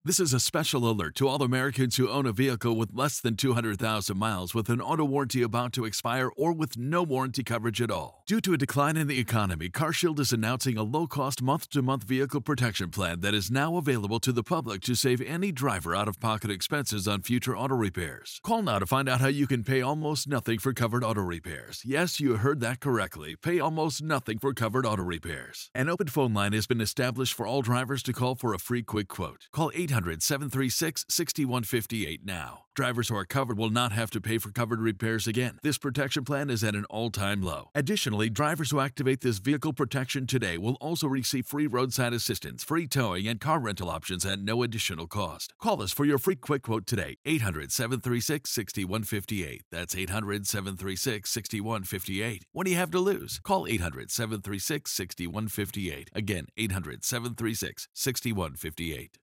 This is a special alert to all Americans who own a vehicle with less than 200,000 miles with an auto warranty about to expire or with no warranty coverage at all. Due to a decline in the economy, CarShield is announcing a low-cost month-to-month vehicle protection plan that is now available to the public to save any driver out-of-pocket expenses on future auto repairs. Call now to find out how you can pay almost nothing for covered auto repairs. Yes, you heard that correctly. Pay almost nothing for covered auto repairs. An open phone line has been established for all drivers to call for a free quick quote. Call 800-736-6158 now. Drivers who are covered will not have to pay for covered repairs again. This protection plan is at an all-time low. Additionally, drivers who activate this vehicle protection today will also receive free roadside assistance, free towing, and car rental options at no additional cost. Call us for your free quick quote today. 800-736-6158. That's 800-736-6158. What do you have to lose? Call 800-736-6158. Again, 800-736-6158.